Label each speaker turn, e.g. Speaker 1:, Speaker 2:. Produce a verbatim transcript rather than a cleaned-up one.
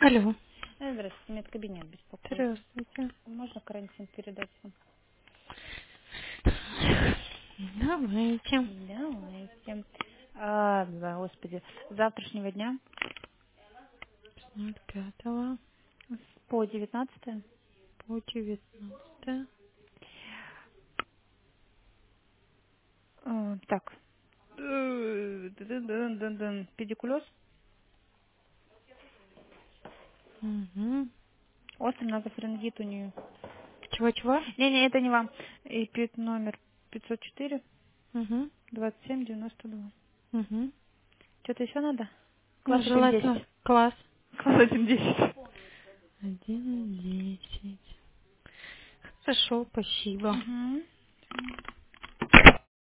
Speaker 1: Алло.
Speaker 2: Э, Здравствуйте, медкабинет беспокоит.
Speaker 1: Здравствуйте.
Speaker 2: Можно карантин передать вам?
Speaker 1: Давайте.
Speaker 2: Давайте. А, да, господи, с завтрашнего дня
Speaker 1: ноль пятого
Speaker 2: по девятнадцатое.
Speaker 1: по девятнадцатое.
Speaker 2: Э, Так. Э, дын-дын-дын-дын. Педикулез,
Speaker 1: Угу.
Speaker 2: острый назофарингит у нее.
Speaker 1: Чего-чего?
Speaker 2: Не-не, это не вам. И пит номер пятьсот четыре
Speaker 1: Угу.
Speaker 2: двадцать семь девяносто два.
Speaker 1: Угу.
Speaker 2: Что-то еще надо?
Speaker 1: Ну,
Speaker 2: Класс один
Speaker 1: желательно.
Speaker 2: десять.
Speaker 1: Класс.
Speaker 2: Класс один десять.
Speaker 1: Один десять. Хорошо, спасибо.
Speaker 2: Угу.